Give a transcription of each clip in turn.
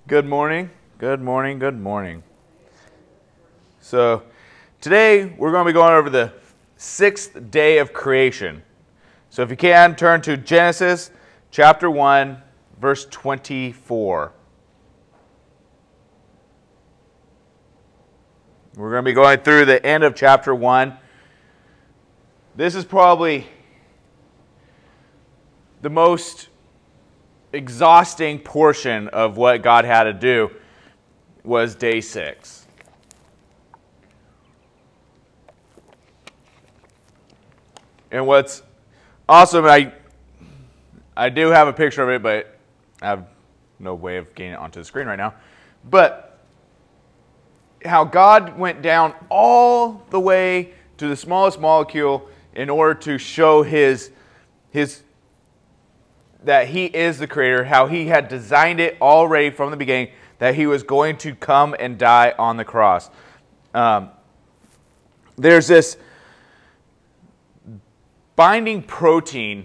Good morning, good morning, good morning. So today we're going to be going over the sixth day of creation. So if you can, turn to Genesis chapter 1, verse 24. We're going to be going through the end of chapter 1. This is probably the most exhausting portion of what God had to do was day 6. And what's awesome, I do have a picture of it, but I have no way of getting it onto the screen right now. But how God went down all the way to the smallest molecule in order to show his that he is the creator, how he had designed it already from the beginning, that he was going to come and die on the cross. There's this binding protein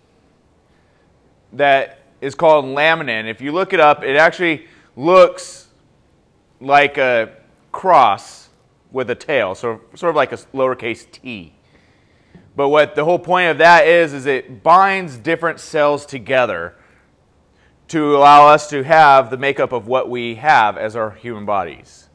that is called laminin. If you look it up, it actually looks like a cross with a tail, so sort of like a lowercase t. But what the whole point of that is it binds different cells together to allow us to have the makeup of what we have as our human bodies.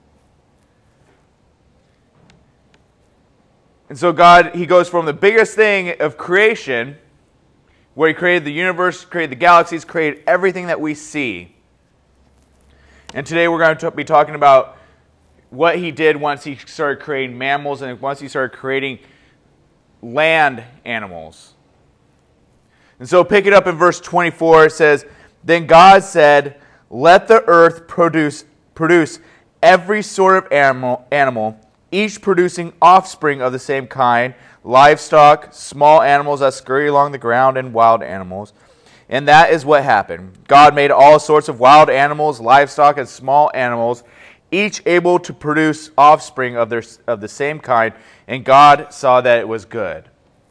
And so God, he goes from the biggest thing of creation, where he created the universe, created the galaxies, created everything that we see. And today we're going to be talking about what he did once he started creating mammals and once he started creating land animals. And so pick it up in verse 24. It says, "Then God said, let the earth produce every sort of animal, each producing offspring of the same kind, livestock, small animals that scurry along the ground, and wild animals." And that is what happened. God made all sorts of wild animals, livestock, and small animals, each able to produce offspring of the same kind, and God saw that it was good.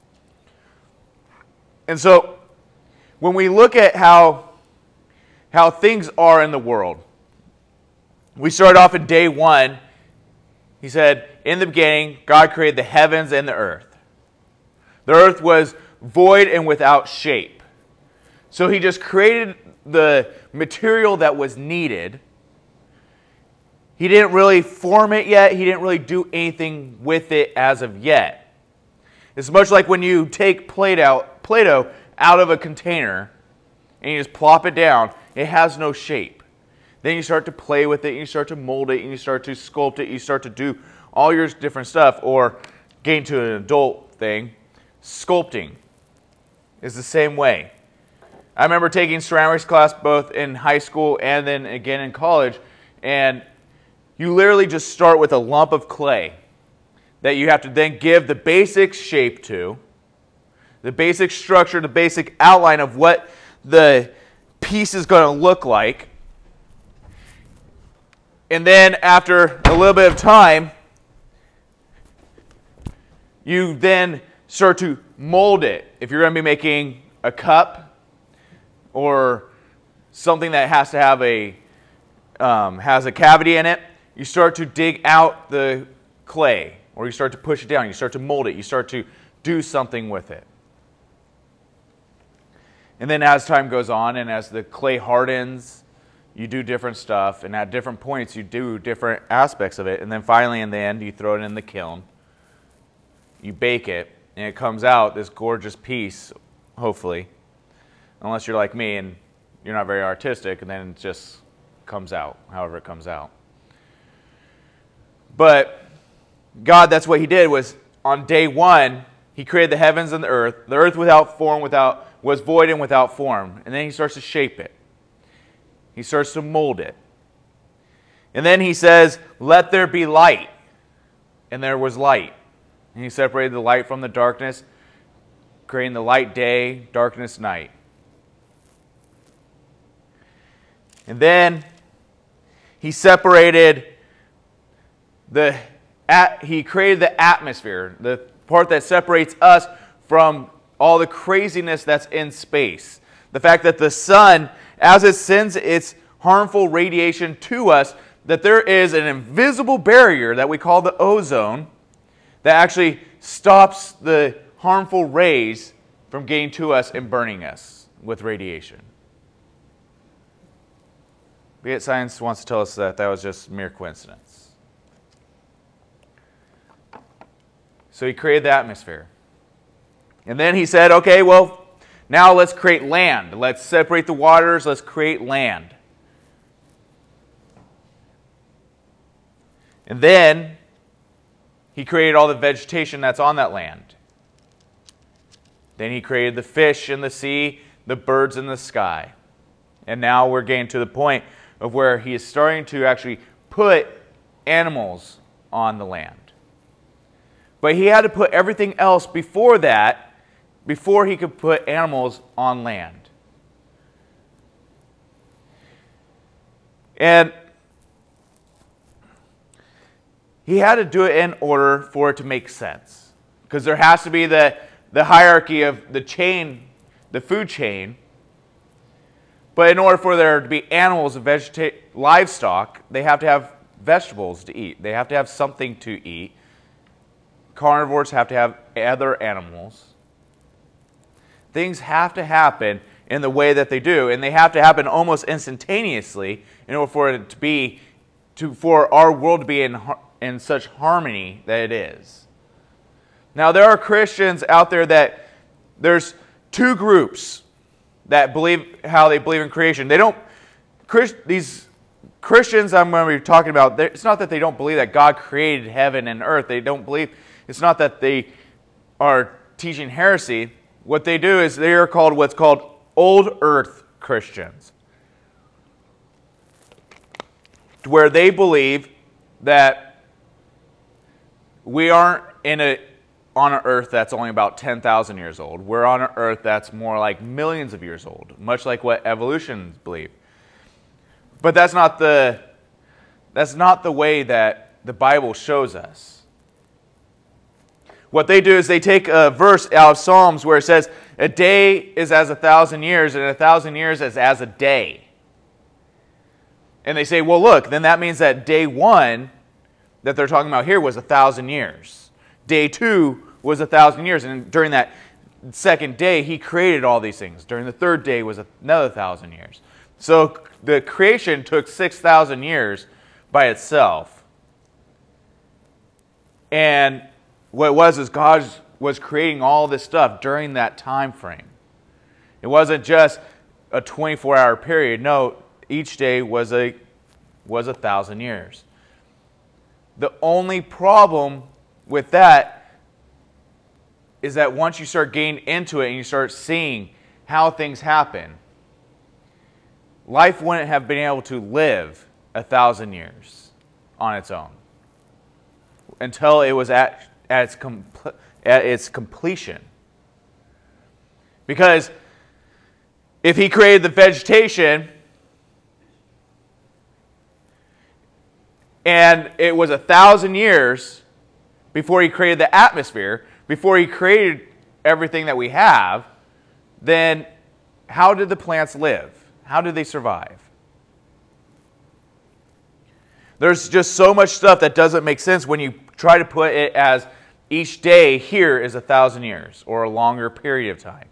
And so, when we look at how things are in the world, we start off in day 1. He said, in the beginning, God created the heavens and the earth. The earth was void and without shape. So he just created the material that was needed. He didn't really form it yet. He didn't really do anything with it as of yet. It's much like when you take Play-Doh out of a container and you just plop it down. It has no shape. Then you start to play with it, and you start to mold it, and you start to sculpt it, you start to do all your different stuff, or getting to an adult thing. Sculpting is the same way. I remember taking ceramics class both in high school and then again in college, and you literally just start with a lump of clay that you have to then give the basic shape to, the basic structure, the basic outline of what the piece is going to look like. And then after a little bit of time, you then start to mold it. If you're going to be making a cup or something that has to have has a cavity in it, you start to dig out the clay, or you start to push it down, you start to mold it, you start to do something with it. And then as time goes on and as the clay hardens, you do different stuff, and at different points you do different aspects of it, and then finally in the end you throw it in the kiln, you bake it, and it comes out this gorgeous piece, hopefully, unless you're like me and you're not very artistic, and then it just comes out however it comes out. But God, that's what he did, was on day 1, he created the heavens and the earth without form, was void and without form. And then he starts to shape it. He starts to mold it. And then he says, let there be light. And there was light. And he separated the light from the darkness, creating the light day, darkness night. And then he separated he created the atmosphere, the part that separates us from all the craziness that's in space. The fact that the sun, as it sends its harmful radiation to us, that there is an invisible barrier that we call the ozone that actually stops the harmful rays from getting to us and burning us with radiation. But yet science wants to tell us that that was just mere coincidence. So he created the atmosphere. And then he said, okay, well, now let's create land. Let's separate the waters. Let's create land. And then he created all the vegetation that's on that land. Then he created the fish in the sea, the birds in the sky. And now we're getting to the point of where he is starting to actually put animals on the land. But he had to put everything else before that, before he could put animals on land. And he had to do it in order for it to make sense. Because there has to be the hierarchy of the chain, the food chain. But in order for there to be animals and livestock, they have to have vegetables to eat. They have to have something to eat. Carnivores have to have other animals. Things have to happen in the way that they do, and they have to happen almost instantaneously in order for it to be, for our world to be in such harmony that it is. Now, there are Christians out there that there's two groups that believe how they believe in creation. They don't. These Christians I'm going to be talking about, it's not that they don't believe that God created heaven and earth. They don't believe. It's not that they are teaching heresy. What they do is they are called what's called old earth Christians, where they believe that we aren't on an earth that's only about 10,000 years old. We're on an earth that's more like millions of years old, much like what evolutionists believe. But that's not the way that the Bible shows us. What they do is they take a verse out of Psalms where it says, a day is as 1,000 years, and 1,000 years is as a day. And they say, well, look, then that means that day one that they're talking about here was 1,000 years. Day two was 1,000 years, and during that second day, he created all these things. During the third day was another 1,000 years. So the creation took 6,000 years by itself. And what it was is God was creating all this stuff during that time frame. It wasn't just a 24-hour period. No, each day was 1,000 years. The only problem with that is that once you start getting into it and you start seeing how things happen, life wouldn't have been able to live 1,000 years on its own until it was at its completion. Because if he created the vegetation and it was 1,000 years before he created the atmosphere, before he created everything that we have, then how did the plants live? How did they survive? There's just so much stuff that doesn't make sense when you try to put it as each day here is 1,000 years or a longer period of time.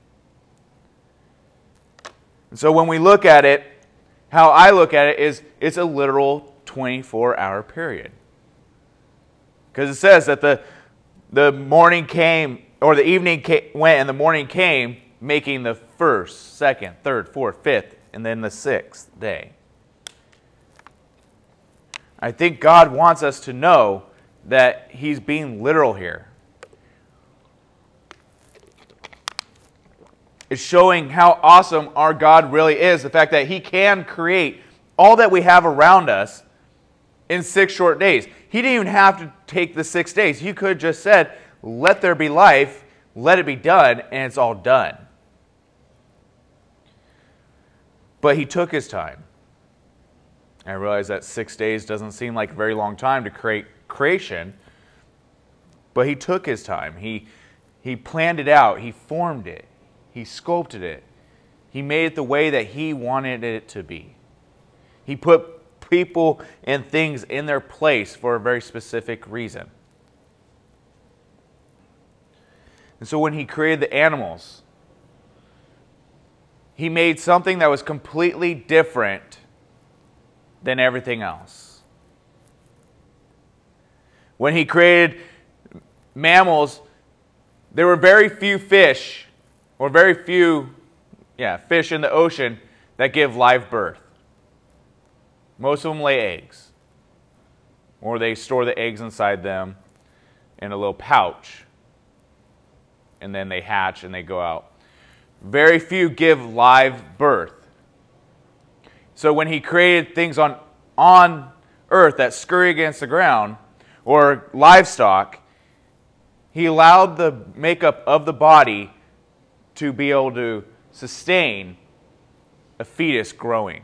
And so when we look at it, how I look at it is it's a literal 24-hour period. Because it says that the morning came, or the evening went and the morning came, making the first, second, third, fourth, fifth, and then the sixth day. I think God wants us to know that He's being literal here. It's showing how awesome our God really is. The fact that He can create all that we have around us in 6 short days. He didn't even have to take the 6 days. He could have just said, let there be life, let it be done, and it's all done. But He took His time. I realize that 6 days doesn't seem like a very long time to create creation, but He took His time. He planned it out. He formed it. He sculpted it. He made it the way that He wanted it to be. He put people and things in their place for a very specific reason. And so when he created the animals, he made something that was completely different than everything else. When he created mammals, there were very few fish, or very few fish in the ocean that give live birth. Most of them lay eggs, or they store the eggs inside them in a little pouch, and then they hatch and they go out. Very few give live birth. So when he created things on earth that scurry against the ground, or livestock, he allowed the makeup of the body to be able to sustain a fetus growing.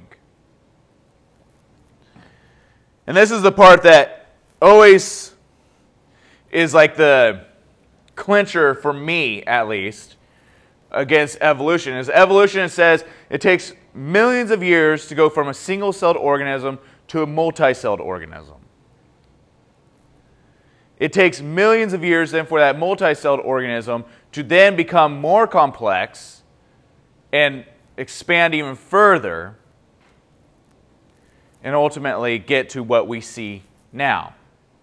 And this is the part that always is like the clincher for me, at least, against evolution. Is evolution says it takes millions of years to go from a single-celled organism to a multi-celled organism. It takes millions of years then for that multi-celled organism to then become more complex and expand even further and ultimately get to what we see now.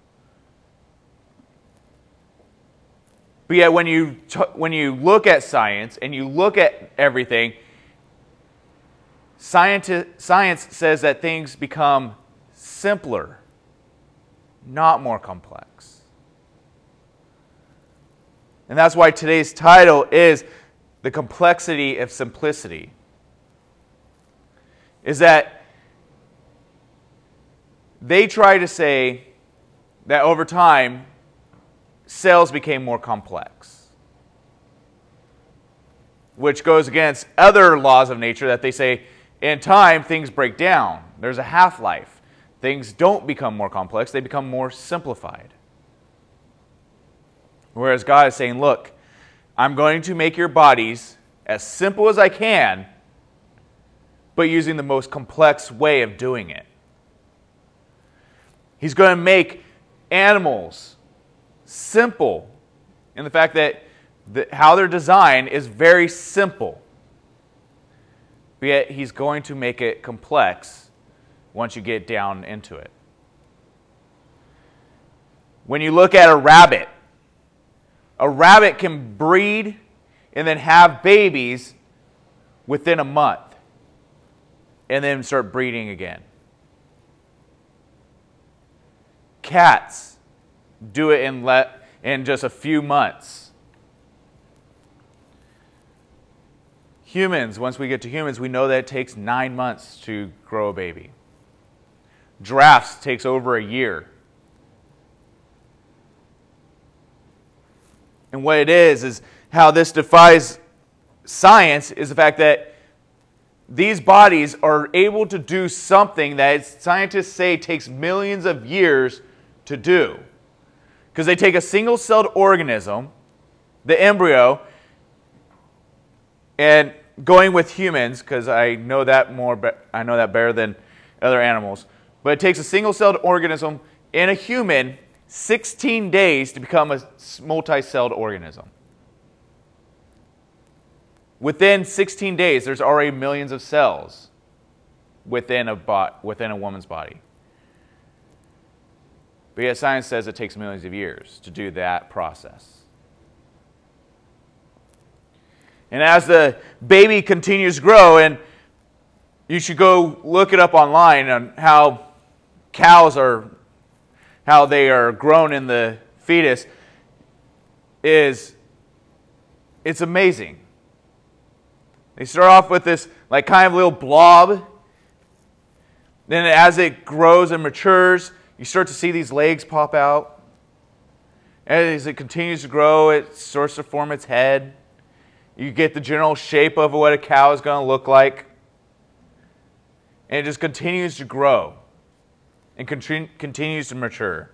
But yet when you look at science and you look at everything, science says that things become simpler, not more complex. And that's why today's title is The Complexity of Simplicity. Is that they try to say that over time, cells became more complex, which goes against other laws of nature that they say in time things break down. There's a half-life. Things don't become more complex, they become more simplified. Whereas God is saying, look, I'm going to make your bodies as simple as I can, but using the most complex way of doing it. He's going to make animals simple in the fact that how they're designed is very simple. But yet he's going to make it complex once you get down into it. When you look at a rabbit can breed and then have babies within a month and then start breeding again. Cats do it in just a few months. Humans, once we get to humans, we know that it takes 9 months to grow a baby. Giraffes takes over a year. And what it is how this defies science is the fact that these bodies are able to do something that scientists say takes millions of years to do. Because they take a single-celled organism, the embryo, and going with humans, because I know that better than other animals, but it takes a single-celled organism in a human 16 days to become a multi-celled organism. Within 16 days, there's already millions of cells within a woman's body. But yet science says it takes millions of years to do that process. And as the baby continues to grow, and you should go look it up online on how they are grown in the fetus, it's amazing. They start off with this like kind of little blob. Then as it grows and matures, you start to see these legs pop out. And as it continues to grow, it starts to form its head. You get the general shape of what a cow is going to look like. And it just continues to grow and continues to mature.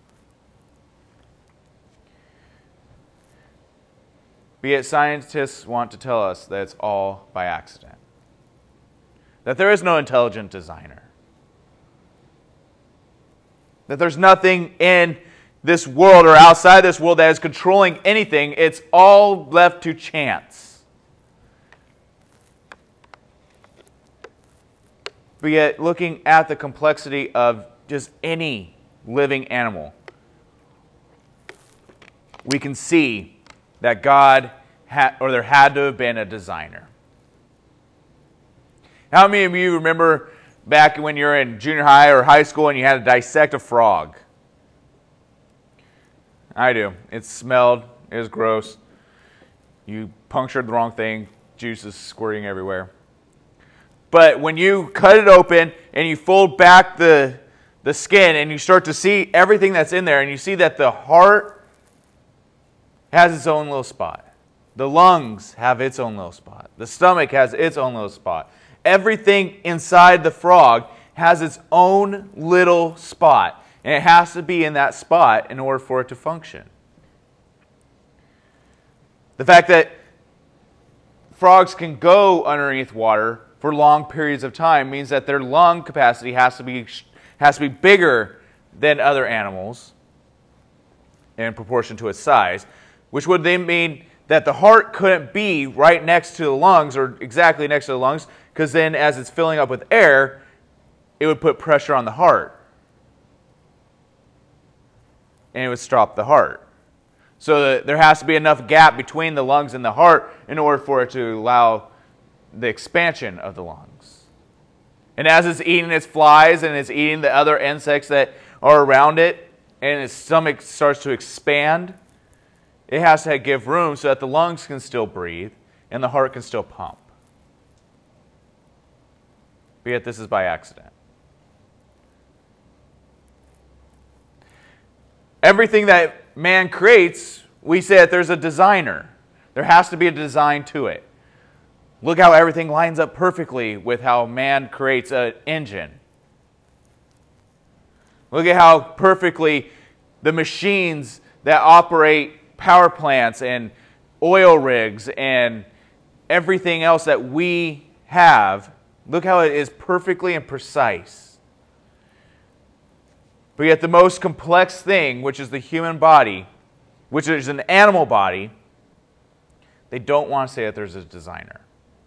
But yet scientists want to tell us that it's all by accident. That there is no intelligent designer. That there's nothing in this world or outside this world that is controlling anything. It's all left to chance. But yet, looking at the complexity of just any living animal, we can see that God there had to have been a designer. How many of you remember back when you were in junior high or high school and you had to dissect a frog? I do. It smelled. It was gross. You punctured the wrong thing. Juice is squirting everywhere. But when you cut it open and you fold back the skin and you start to see everything that's in there, and you see that the heart has its own little spot. The lungs have its own little spot. The stomach has its own little spot. Everything inside the frog has its own little spot. And it has to be in that spot in order for it to function. The fact that frogs can go underneath water for long periods of time means that their lung capacity has to be bigger than other animals in proportion to its size, which would then mean that the heart couldn't be right next to the lungs or exactly next to the lungs, because then as it's filling up with air, it would put pressure on the heart. And it would stop the heart. So there has to be enough gap between the lungs and the heart in order for it to allow the expansion of the lungs. And as it's eating its flies and it's eating the other insects that are around it, and its stomach starts to expand, it has to give room so that the lungs can still breathe and the heart can still pump. But yet this is by accident. Everything that man creates, we say that there's a designer. There has to be a design to it. Look how everything lines up perfectly with how man creates an engine. Look at how perfectly the machines that operate power plants and oil rigs and everything else that we have, look how it is perfectly and precise. But yet the most complex thing, which is the human body, which is an animal body, they don't want to say that there's a designer.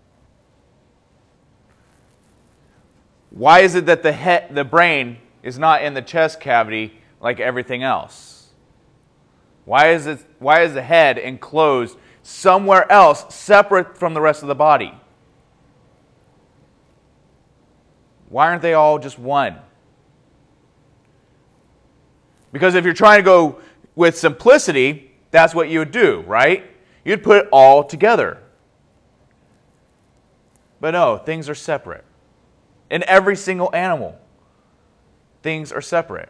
Why is it that the brain is not in the chest cavity like everything else? Why is the head enclosed somewhere else separate from the rest of the body? Why aren't they all just one? Because if you're trying to go with simplicity, that's what you would do, right? You'd put it all together. But no, things are separate. In every single animal, things are separate.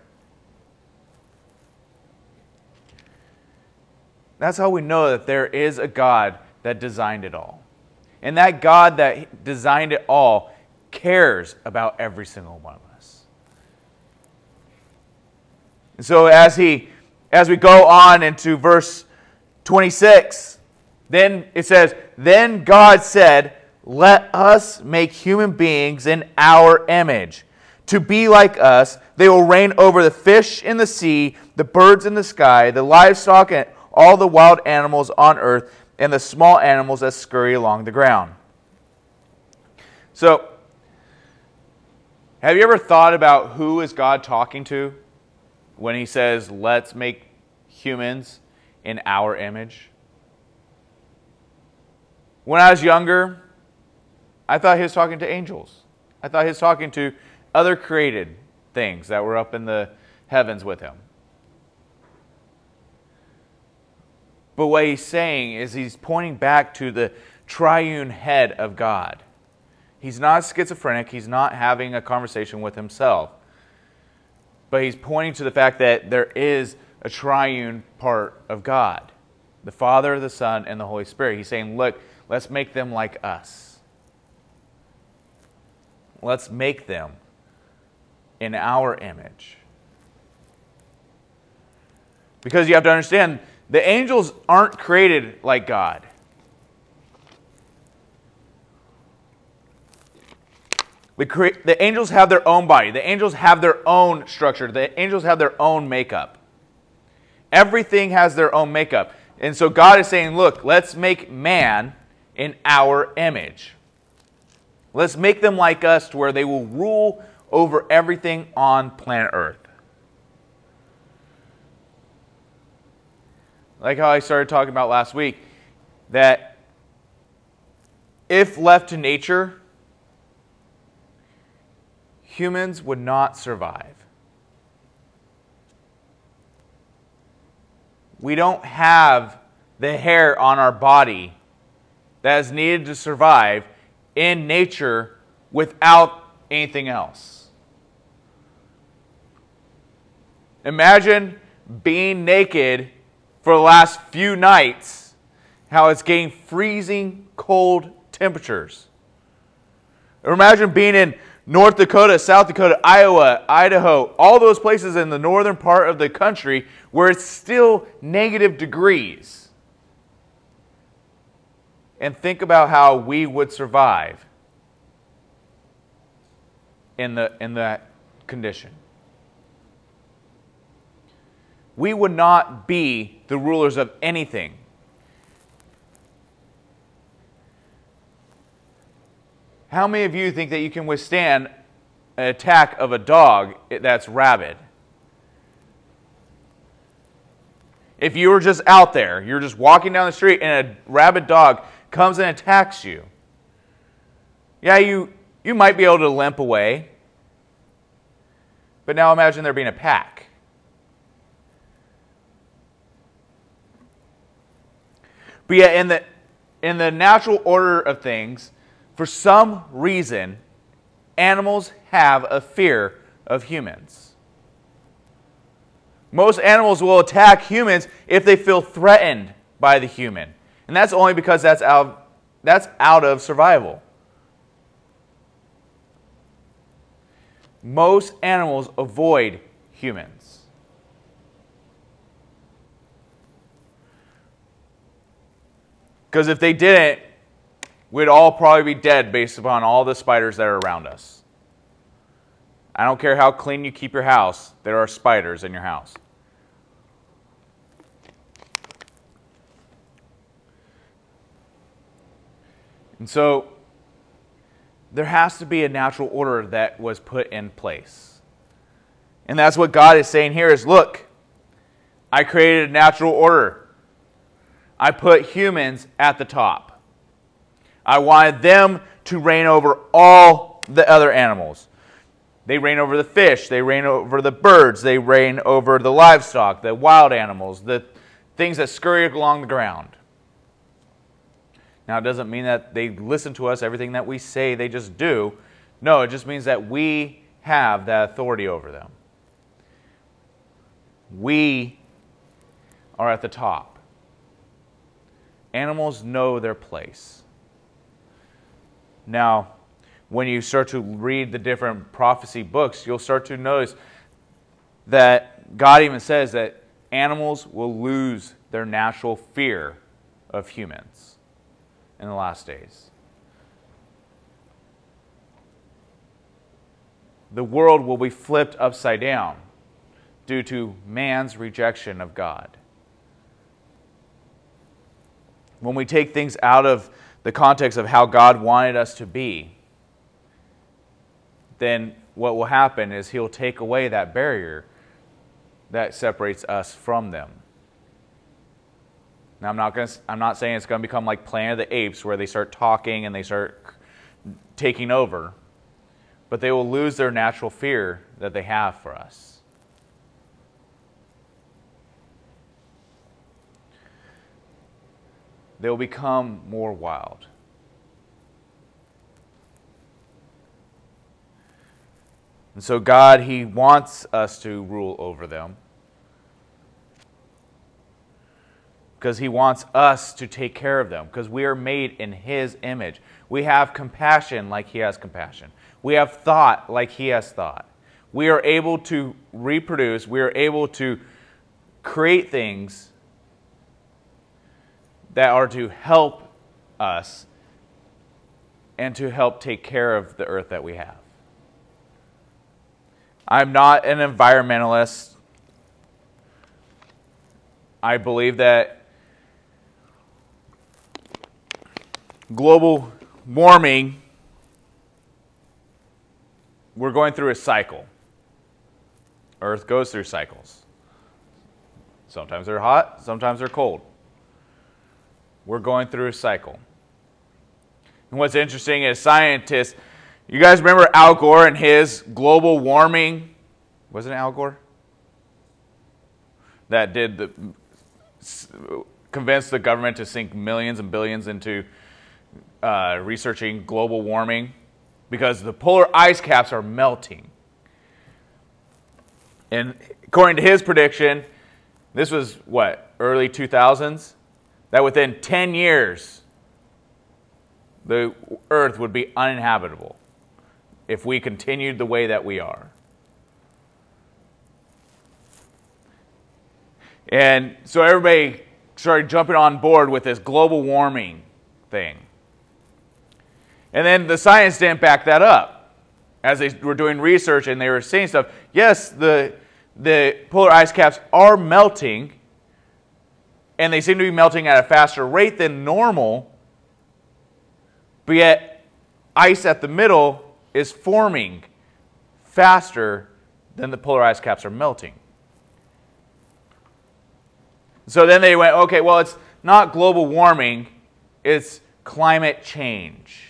That's how we know that there is a God that designed it all. And that God that designed it all cares about every single one of us. And so as we go on into verse 26, then it says, "Then God said, 'Let us make human beings in our image, to be like us. They will reign over the fish in the sea, the birds in the sky, the livestock, and all the wild animals on earth, and the small animals that scurry along the ground.'" So, have you ever thought about who is God talking to when he says, "Let's make humans in our image"? When I was younger, I thought he was talking to angels. I thought he was talking to other created things that were up in the heavens with him. But what he's saying is he's pointing back to the triune head of God. He's not schizophrenic. He's not having a conversation with himself. But he's pointing to the fact that there is a triune part of God. The Father, the Son, and the Holy Spirit. He's saying, look, let's make them like us. Let's make them in our image. Because you have to understand, the angels aren't created like God. The angels have their own body. The angels have their own structure. The angels have their own makeup. Everything has their own makeup. And so God is saying, look, let's make man in our image. Let's make them like us to where they will rule over everything on planet Earth. Like how I started talking about last week, that if left to nature, humans would not survive. We don't have the hair on our body that is needed to survive in nature without anything else. Imagine being naked for the last few nights, how it's getting freezing cold temperatures. Or imagine being in North Dakota, South Dakota, Iowa, Idaho, all those places in the northern part of the country where it's still negative degrees. And think about how we would survive in that condition. We would not be the rulers of anything. How many of you think that you can withstand an attack of a dog that's rabid? If you were just out there, you're just walking down the street and a rabid dog comes and attacks you. Yeah, you might be able to limp away. But now imagine there being a pack. But yet in the natural order of things, for some reason, animals have a fear of humans. Most animals will attack humans if they feel threatened by the human. And that's only because that's out of survival. Most animals avoid humans. Because if they didn't, we'd all probably be dead based upon all the spiders that are around us. I don't care how clean you keep your house, there are spiders in your house. And so, there has to be a natural order that was put in place. And that's what God is saying here is, look, I created a natural order. I put humans at the top. I wanted them to reign over all the other animals. They reign over the fish. They reign over the birds. They reign over the livestock, the wild animals, the things that scurry along the ground. Now, it doesn't mean that they listen to us, everything that we say they just do. No, it just means that we have that authority over them. We are at the top. Animals know their place. Now, when you start to read the different prophecy books, you'll start to notice that God even says that animals will lose their natural fear of humans in the last days. The world will be flipped upside down due to man's rejection of God. When we take things out of the context of how God wanted us to be, then what will happen is He'll take away that barrier that separates us from them. Now, I'm not saying it's going to become like Planet of the Apes where they start talking and they start taking over, but they will lose their natural fear that they have for us. They will become more wild. And so God, He wants us to rule over them because He wants us to take care of them because we are made in His image. We have compassion like He has compassion. We have thought like He has thought. We are able to reproduce. We are able to create things that are to help us and to help take care of the earth that we have. I'm not an environmentalist. I believe that global warming, we're going through a cycle. Earth goes through cycles. Sometimes they're hot, sometimes they're cold. We're going through a cycle. And what's interesting is scientists, you guys remember Al Gore and his global warming? Wasn't it Al Gore? That convinced the government to sink millions and billions into researching global warming because the polar ice caps are melting. And according to his prediction, this was what, early 2000s? That within 10 years, the earth would be uninhabitable if we continued the way that we are. And so everybody started jumping on board with this global warming thing. And then the science didn't back that up. As they were doing research and they were saying stuff, yes, the polar ice caps are melting, and they seem to be melting at a faster rate than normal, but yet ice at the middle is forming faster than the polar ice caps are melting. So then they went, okay, well, it's not global warming, it's climate change.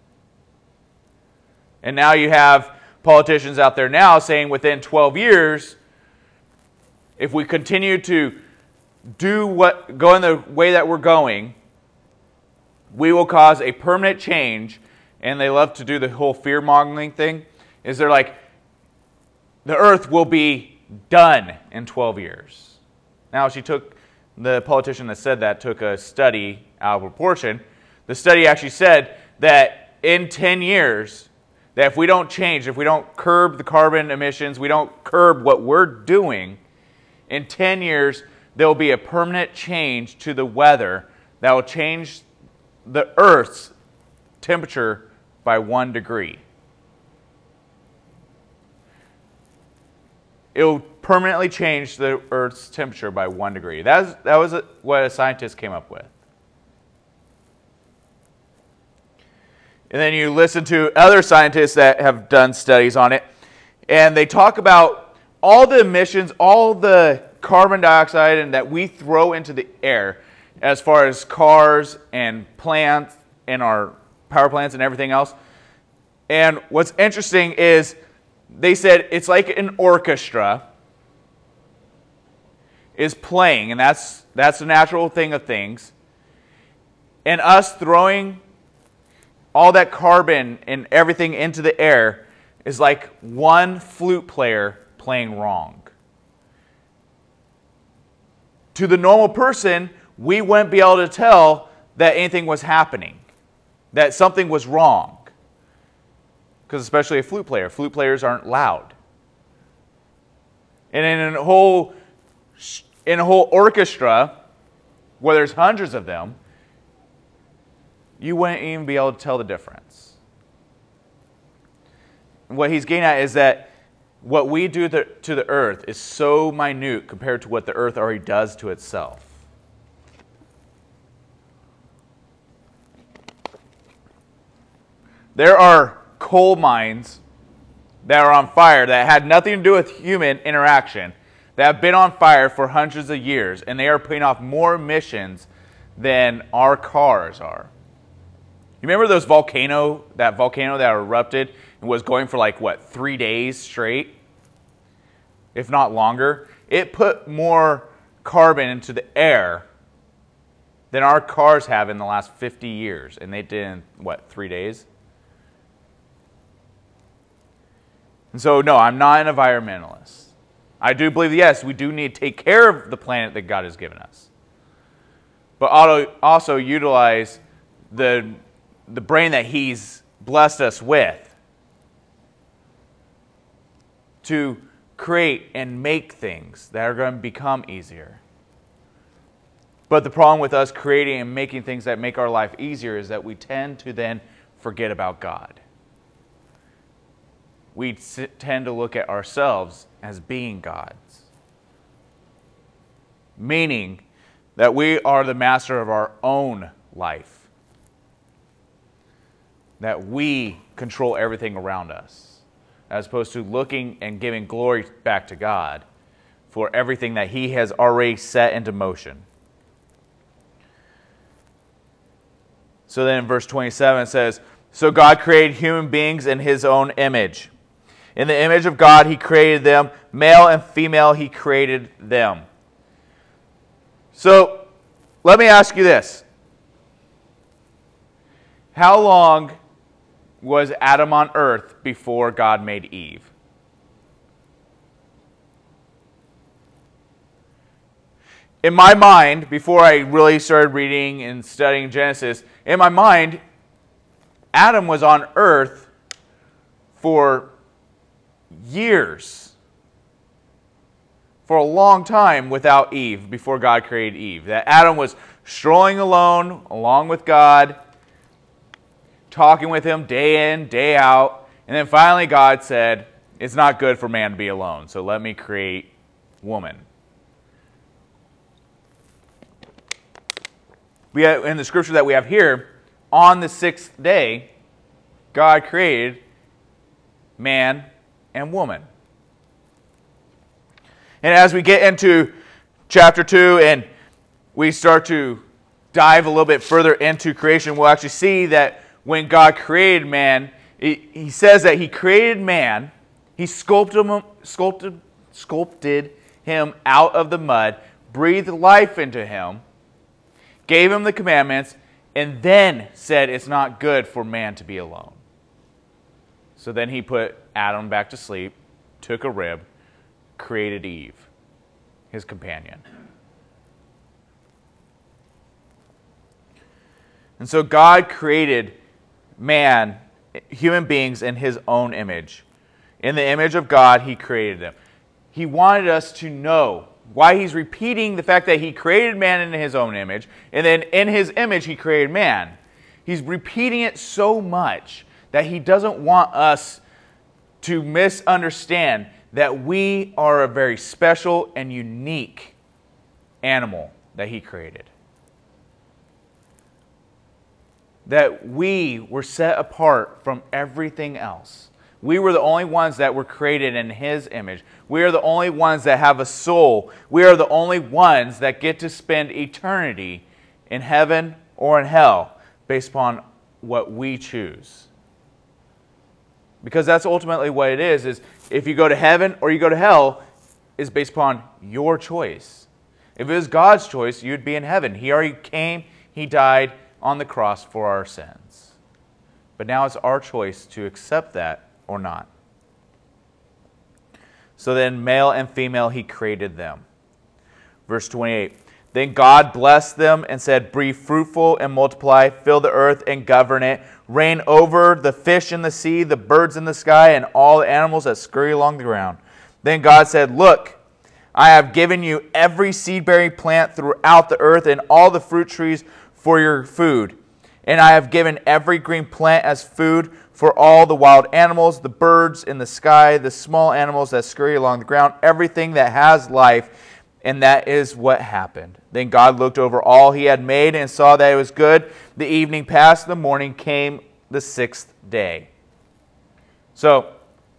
And now you have politicians out there now saying within 12 years, if we continue to go in the way that we're going, we will cause a permanent change. And they love to do the whole fear-mongering thing. Is they're like, the earth will be done in 12 years. Now the politician that said that took a study out of proportion. The study actually said that in 10 years, that if we don't change, if we don't curb the carbon emissions, we don't curb what we're doing, in 10 years, there will be a permanent change to the weather that will change the Earth's temperature by 1 degree. It will permanently change the Earth's temperature by 1 degree. That was what a scientist came up with. And then you listen to other scientists that have done studies on it, and they talk about all the emissions, all the carbon dioxide and that we throw into the air as far as cars and plants and our power plants and everything else. And what's interesting is they said it's like an orchestra is playing, and that's the natural thing of things. And us throwing all that carbon and everything into the air is like one flute player playing wrong. To the normal person, we wouldn't be able to tell that anything was happening, that something was wrong. Because especially a flute players aren't loud. And in a whole orchestra, where there's hundreds of them, you wouldn't even be able to tell the difference. And what he's getting at is that what we do to the earth is so minute compared to what the earth already does to itself. There are coal mines that are on fire that had nothing to do with human interaction, that have been on fire for hundreds of years, and they are putting off more emissions than our cars are. You remember that volcano that erupted and was going for like, what, 3 days straight? If not longer. It put more carbon into the air than our cars have in the last 50 years. And they did in, what, 3 days? And so, no, I'm not an environmentalist. I do believe, yes, we do need to take care of the planet that God has given us. But also utilize the brain that He's blessed us with to create and make things that are going to become easier. But the problem with us creating and making things that make our life easier is that we tend to then forget about God. we tend to look at ourselves as being gods. Meaning that we are the master of our own life. That we control everything around us, as opposed to looking and giving glory back to God for everything that He has already set into motion. So then in verse 27 it says, "So God created human beings in His own image. In the image of God He created them, male and female He created them." So let me ask you this. How long was Adam on earth before God made Eve? In my mind, before I really started reading and studying Genesis, in my mind, Adam was on earth for years, for a long time without Eve, before God created Eve. That Adam was strolling alone, along with God, talking with Him day in, day out, and then finally God said, "It's not good for man to be alone, so let me create woman." We have, in the scripture that we have here, on the sixth day, God created man and woman. And as we get into chapter 2 and we start to dive a little bit further into creation, we'll actually see that when God created man, He says that He created man, He sculpted him out of the mud, breathed life into him, gave him the commandments, and then said it's not good for man to be alone. So then He put Adam back to sleep, took a rib, created Eve, his companion. And so God created man, human beings, in His own image. In the image of God, He created them. He wanted us to know why He's repeating the fact that He created man in His own image, and then in His image He created man. He's repeating it so much that He doesn't want us to misunderstand that we are a very special and unique animal that He created. That we were set apart from everything else. We were the only ones that were created in His image. We are the only ones that have a soul. We are the only ones that get to spend eternity in heaven or in hell based upon what we choose. Because that's ultimately what it is if you go to heaven or you go to hell, is based upon your choice. If it was God's choice, you'd be in heaven. He already came, He died on the cross for our sins. But now it's our choice to accept that or not. So then, male and female, He created them. Verse 28. Then God blessed them and said, "Be fruitful and multiply, fill the earth and govern it, reign over the fish in the sea, the birds in the sky, and all the animals that scurry along the ground." Then God said, "Look, I have given you every seed-bearing plant throughout the earth and all the fruit trees for your food. And I have given every green plant as food for all the wild animals, the birds in the sky, the small animals that scurry along the ground, everything that has life." And that is what happened. Then God looked over all He had made and saw that it was good. The evening passed, the morning came, the sixth day. So,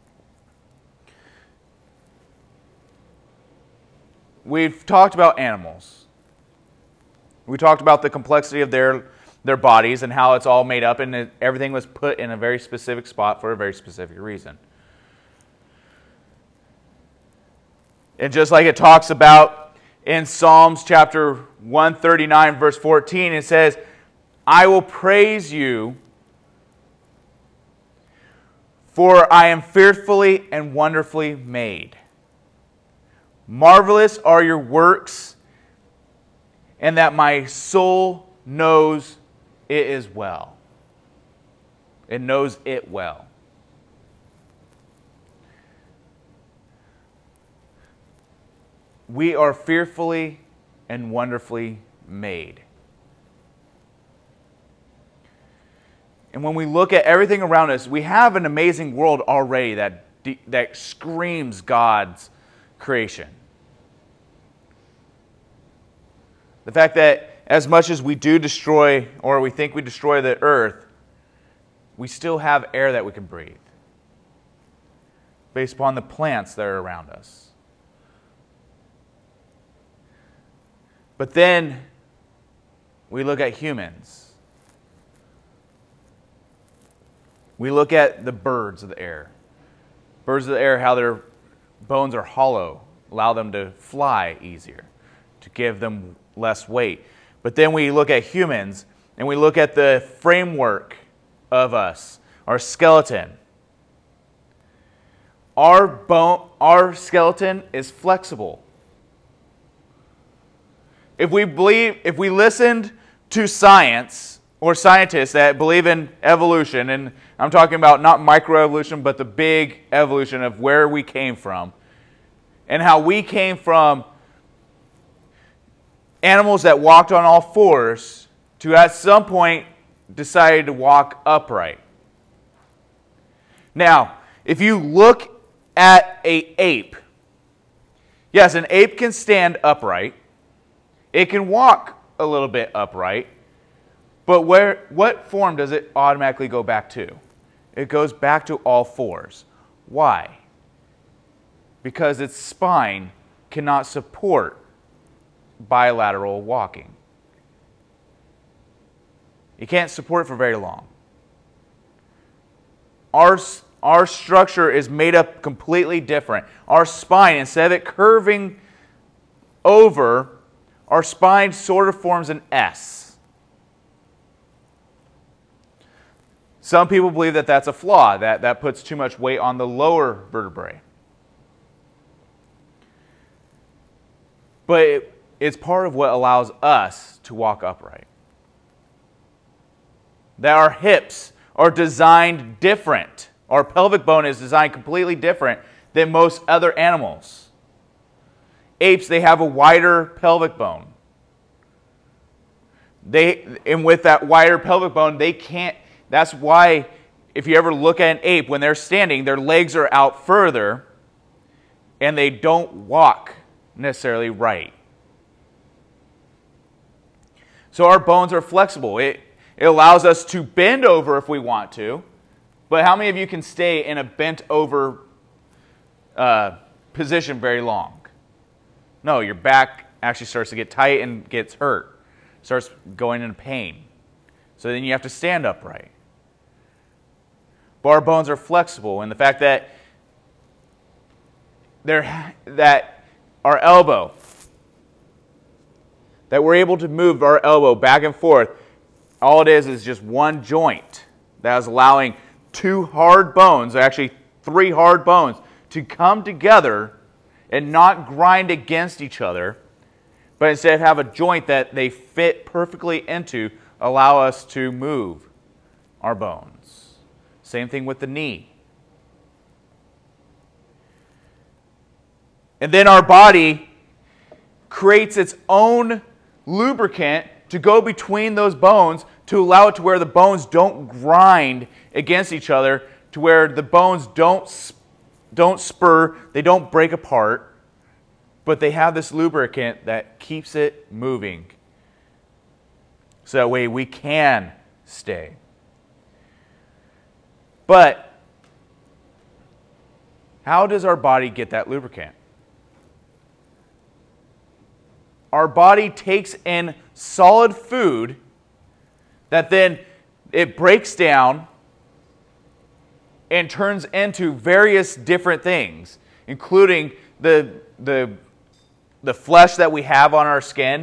we've talked about animals. We talked about the complexity of their bodies and how it's all made up, and everything was put in a very specific spot for a very specific reason. And just like it talks about in Psalms chapter 139, verse 14, it says, "I will praise you, for I am fearfully and wonderfully made. Marvelous are your works, and that my soul knows it is well." It knows it well. We are fearfully and wonderfully made. And And when we look at everything around us, we have an amazing world already that screams God's creation. The fact that as much as we do destroy, or we think we destroy the earth, we still have air that we can breathe based upon the plants that are around us. But then we look at humans. We look at the birds of the air. Birds of the air, how their bones are hollow, allow them to fly easier, to give them less weight. But then we look at humans, and we look at the framework of us, our skeleton. Our skeleton is flexible. If we listened to science or scientists that believe in evolution, and I'm talking about not microevolution, but the big evolution of where we came from, and how we came from animals that walked on all fours to at some point decided to walk upright. Now, if you look at an ape, yes, an ape can stand upright. It can walk a little bit upright. But what form does it automatically go back to? It goes back to all fours. Why? Because its spine cannot support bilateral walking. You can't support it for very long. Our structure is made up completely different. Our spine, instead of it curving over, our spine sort of forms an S. Some people believe that that's a flaw, that puts too much weight on the lower vertebrae. But it's part of what allows us to walk upright. That our hips are designed different. Our pelvic bone is designed completely different than most other animals. Apes, they have a wider pelvic bone. And with that wider pelvic bone, they can't. That's why if you ever look at an ape, when they're standing, their legs are out further and they don't walk necessarily right. So our bones are flexible. It allows us to bend over if we want to. But how many of you can stay in a bent over position very long? No, your back actually starts to get tight and gets hurt. Starts going into pain. So then you have to stand upright. But our bones are flexible, and the fact that our elbow, that we're able to move our elbow back and forth, all it is just one joint that is allowing two hard bones, actually three hard bones, to come together and not grind against each other, but instead have a joint that they fit perfectly into, allow us to move our bones. Same thing with the knee. And then our body creates its own lubricant to go between those bones to allow it to where the bones don't grind against each other, to where the bones don't spur, they don't break apart, but they have this lubricant that keeps it moving. So that way we can stay. But how does our body get that lubricant? Our body takes in solid food that then it breaks down and turns into various different things, including the flesh that we have on our skin,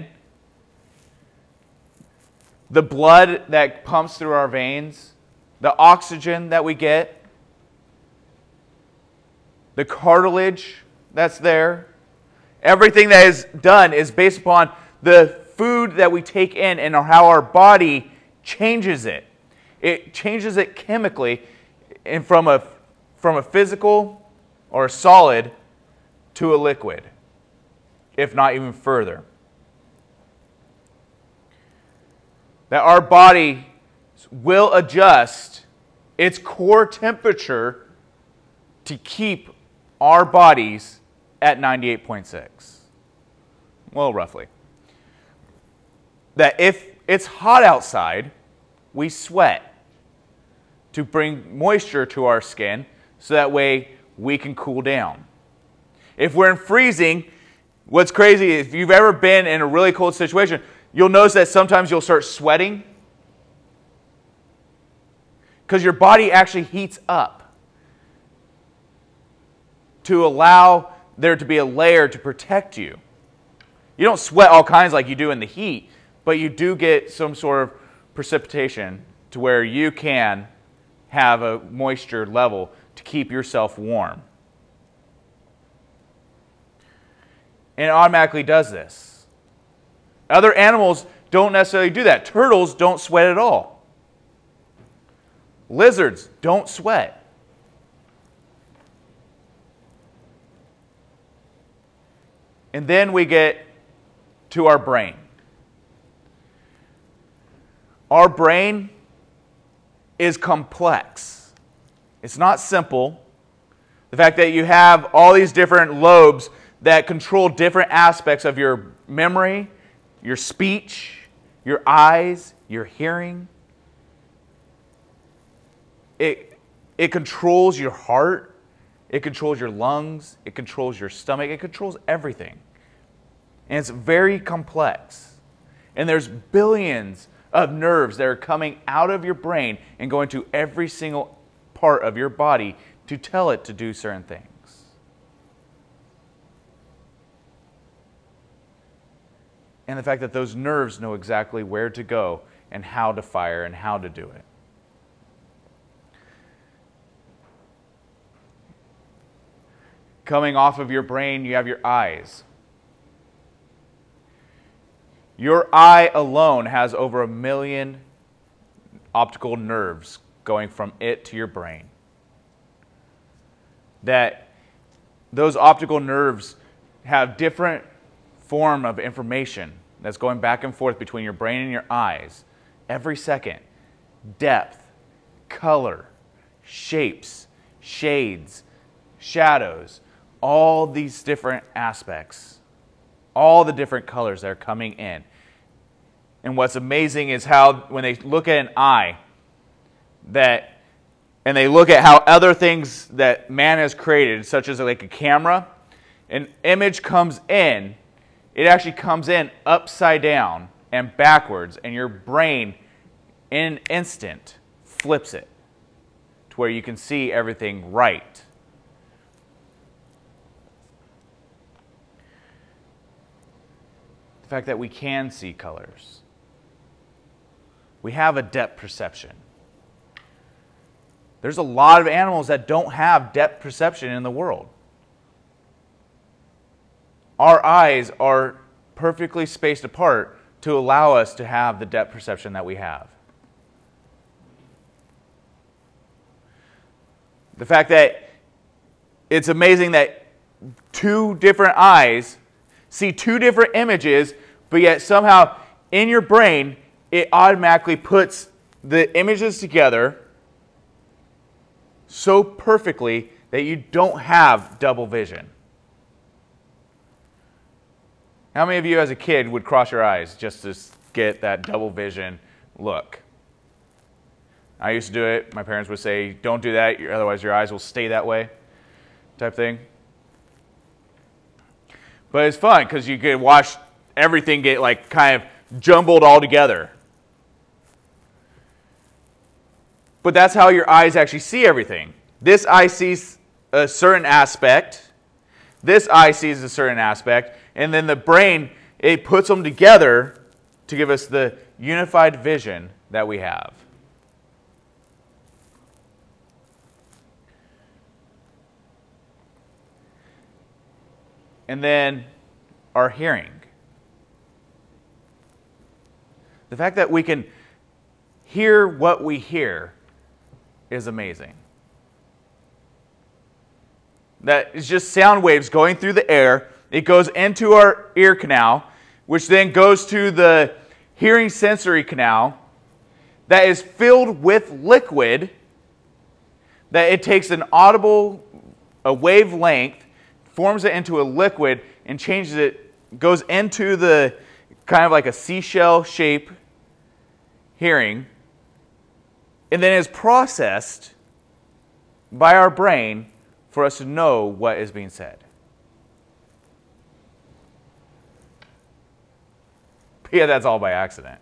the blood that pumps through our veins, the oxygen that we get, the cartilage that's there. Everything that is done is based upon the food that we take in and how our body changes it. It changes it chemically and from a physical or a solid to a liquid, if not even further. That our body will adjust its core temperature to keep our bodies at 98.6. Well, roughly. That if it's hot outside, we sweat to bring moisture to our skin so that way we can cool down. If we're in freezing, what's crazy, if you've ever been in a really cold situation, you'll notice that sometimes you'll start sweating because your body actually heats up to allow there to be a layer to protect you. You don't sweat all kinds like you do in the heat, but you do get some sort of precipitation to where you can have a moisture level to keep yourself warm. And it automatically does this. Other animals don't necessarily do that. Turtles don't sweat at all. Lizards don't sweat. And then we get to our brain. Our brain is complex. It's not simple. The fact that you have all these different lobes that control different aspects of your memory, your speech, your eyes, your hearing. It controls your heart. It controls your lungs. It controls your stomach. It controls everything. And it's very complex. And there's billions of nerves that are coming out of your brain and going to every single part of your body to tell it to do certain things. And the fact that those nerves know exactly where to go and how to fire and how to do it. Coming off of your brain, you have your eyes. Your eye alone has over 1 million optical nerves going from it to your brain. That those optical nerves have different form of information that's going back and forth between your brain and your eyes every second. Depth, color, shapes, shades, shadows, all these different aspects, all the different colors that are coming in. And what's amazing is how when they look at an eye, and they look at how other things that man has created, such as like a camera, an image comes in, it actually comes in upside down and backwards, and your brain in an instant flips it to where you can see everything right. The fact that we can see colors. We have a depth perception. There's a lot of animals that don't have depth perception in the world. Our eyes are perfectly spaced apart to allow us to have the depth perception that we have. The fact that it's amazing that two different eyes see two different images, but yet somehow in your brain, it automatically puts the images together so perfectly that you don't have double vision. How many of you as a kid would cross your eyes just to get that double vision look? I used to do it. My parents would say, don't do that, otherwise your eyes will stay that way, type thing. But it's fun because you could watch everything get like kind of jumbled all together. But that's how your eyes actually see everything. This eye sees a certain aspect. This eye sees a certain aspect. And then the brain, it puts them together to give us the unified vision that we have. And then our hearing. The fact that we can hear what we hear is amazing. That is just sound waves going through the air. It goes into our ear canal, which then goes to the hearing sensory canal. that is filled with liquid, that it takes a wavelength, forms it into a liquid, and changes it, goes into the kind of like a seashell shape hearing, and then is processed by our brain for us to know what is being said. But yeah, that's all by accident.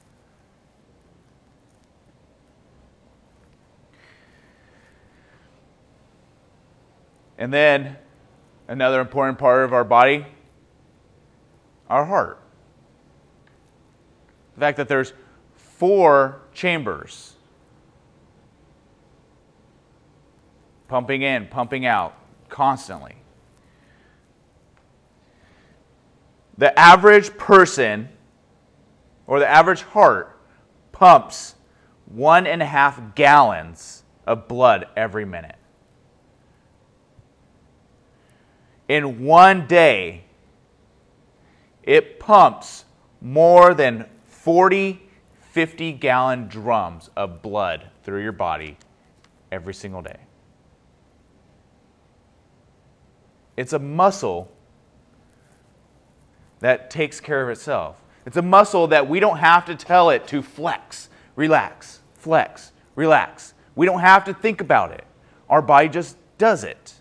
And then another important part of our body, our heart. The fact that there's 4 chambers, pumping in, pumping out, constantly. The average person, or the average heart, pumps 1.5 gallons of blood every minute. In one day, it pumps more than 40, 50-gallon drums of blood through your body every single day. It's a muscle that takes care of itself. It's a muscle that we don't have to tell it to flex, relax, flex, relax. We don't have to think about it. Our body just does it.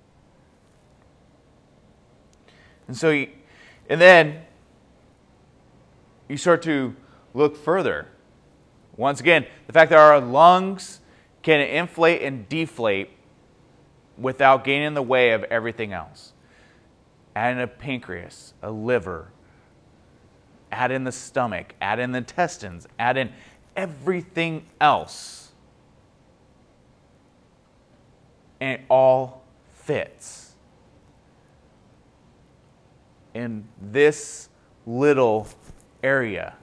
And then you start to look further. Once again, the fact that our lungs can inflate and deflate without getting in the way of everything else. Add in a pancreas, a liver, add in the stomach, add in the intestines, add in everything else. And it all fits in this little area.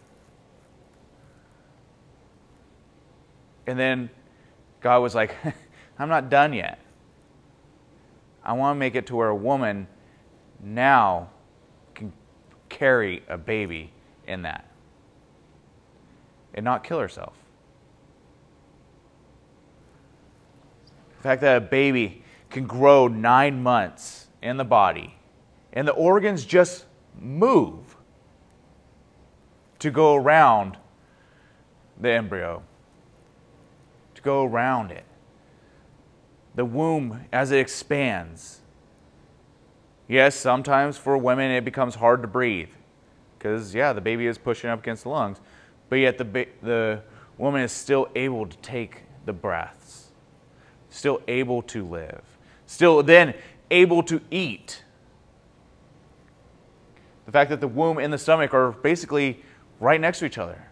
And then God was like, I'm not done yet. I want to make it to where a woman now can carry a baby in that and not kill herself. The fact that a baby can grow 9 months in the body and the organs just move to go around the embryo, to go around it. The womb, as it expands. Yes, sometimes for women it becomes hard to breathe because, yeah, the baby is pushing up against the lungs, but yet the woman is still able to take the breaths, still able to live, still then able to eat. The fact that the womb and the stomach are basically right next to each other.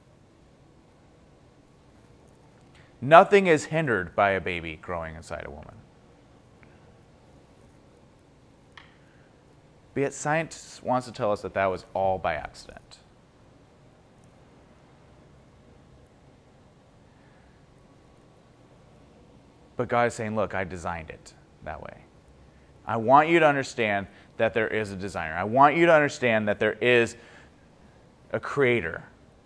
Nothing is hindered by a baby growing inside a woman. But yet science wants to tell us that that was all by accident. But God is saying, look, I designed it that way. I want you to understand that there is a designer. I want you to understand that there is a creator.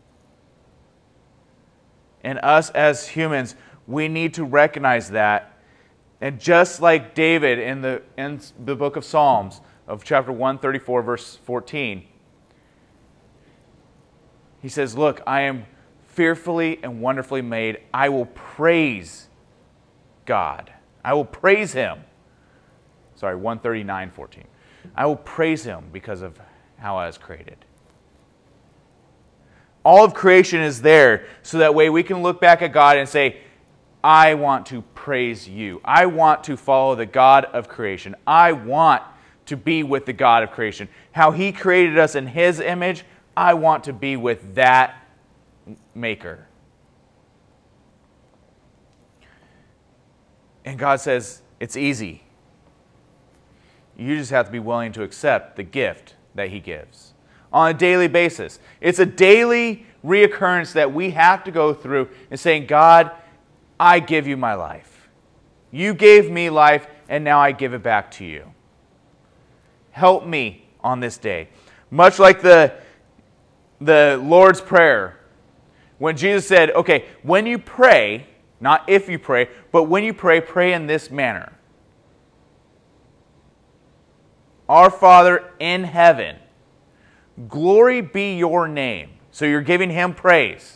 And us as humans, we need to recognize that. And just like David in the book of Psalms, of chapter 134, verse 14, he says, look, I am fearfully and wonderfully made. I will praise God. I will praise Him. Sorry, 139:14. I will praise Him because of how I was created. All of creation is there so that way we can look back at God and say, I want to praise you. I want to follow the God of creation. I want to be with the God of creation. How He created us in His image, I want to be with that Maker. And God says, it's easy. You just have to be willing to accept the gift that He gives on a daily basis. It's a daily reoccurrence that we have to go through and saying, God, I give you my life. You gave me life, and now I give it back to you. Help me on this day. Much like the Lord's Prayer, When Jesus said, okay, when you pray, not if you pray, but when you pray, pray in this manner. Our Father in heaven, glory be your name. So you're giving him praise.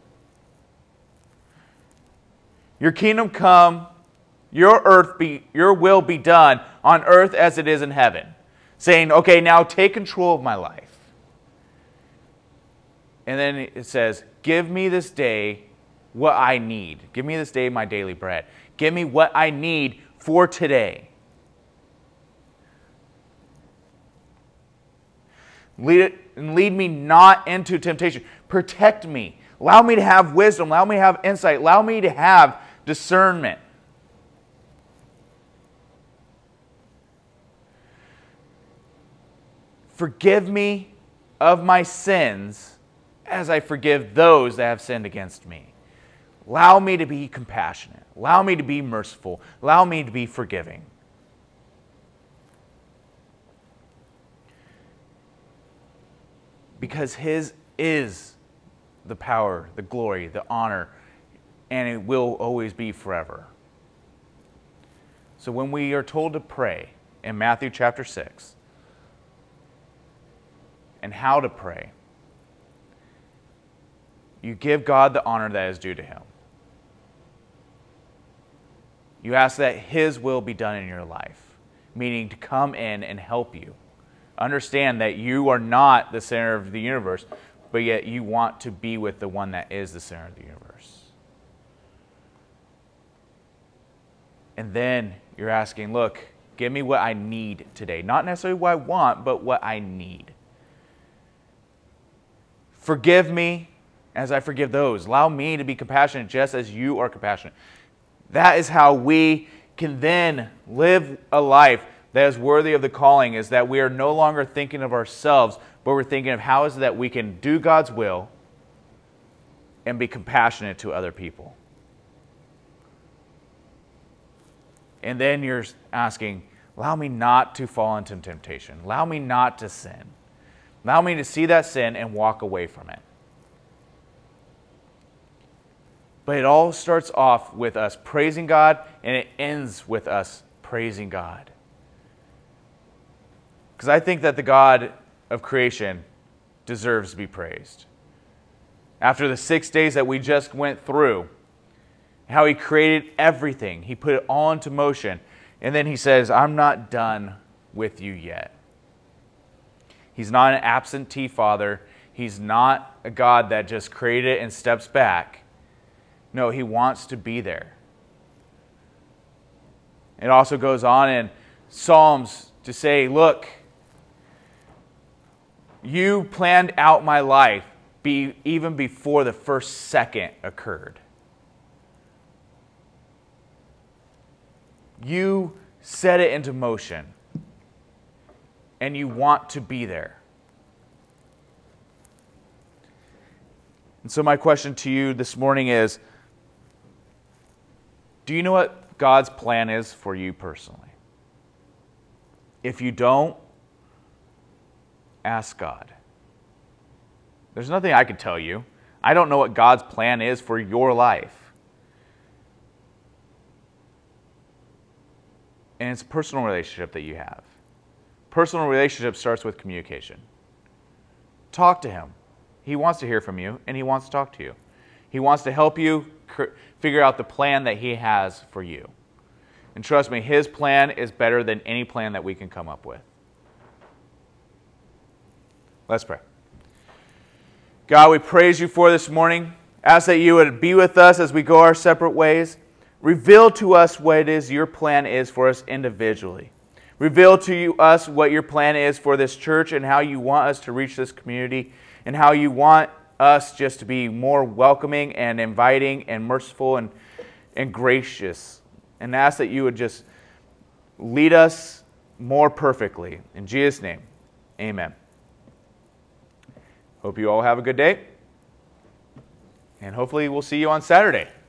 Your kingdom come, your will be done on earth as it is in heaven. Saying, okay, now take control of my life. And then it says, give me this day what I need. Give me this day my daily bread. Give me what I need for today. Lead me not into temptation. Protect me. Allow me to have wisdom. Allow me to have insight. Allow me to have discernment. Forgive me of my sins as I forgive those that have sinned against me. Allow me to be compassionate. Allow me to be merciful. Allow me to be forgiving. Because his is the power, the glory, the honor, and it will always be forever. So when we are told to pray in Matthew chapter 6, and how to pray, you give God the honor that is due to him. You ask that his will be done in your life, meaning to come in and help you. Understand that you are not the center of the universe, but yet you want to be with the one that is the center of the universe. And then you're asking, look, give me what I need today. Not necessarily what I want, but what I need. Forgive me as I forgive those. Allow me to be compassionate just as you are compassionate. That is how we can then live a life that is worthy of the calling, is that we are no longer thinking of ourselves, but we're thinking of how is it that we can do God's will and be compassionate to other people. And then you're asking, allow me not to fall into temptation. Allow me not to sin. Allow me to see that sin and walk away from it. But it all starts off with us praising God, and it ends with us praising God. Because I think that the God of creation deserves to be praised. After the 6 days that we just went through, how he created everything, he put it all into motion, and then he says, I'm not done with you yet. He's not an absentee father. He's not a God that just created it and steps back. No, he wants to be there. It also goes on in Psalms to say, look, you planned out my life even before the first second occurred. You set it into motion, and you want to be there. And so my question to you this morning is, do you know what God's plan is for you personally? If you don't, ask God. There's nothing I can tell you. I don't know what God's plan is for your life. And it's a personal relationship that you have. Personal relationship starts with communication. Talk to him. He wants to hear from you, and he wants to talk to you. He wants to help you figure out the plan that he has for you. And trust me, his plan is better than any plan that we can come up with. Let's pray. God, we praise you for this morning. Ask that you would be with us as we go our separate ways. Reveal to us what it is your plan is for us individually. Reveal to us what your plan is for this church and how you want us to reach this community and how you want us just to be more welcoming and inviting and merciful and gracious. And ask that you would just lead us more perfectly. In Jesus' name, amen. Hope you all have a good day. And hopefully we'll see you on Saturday.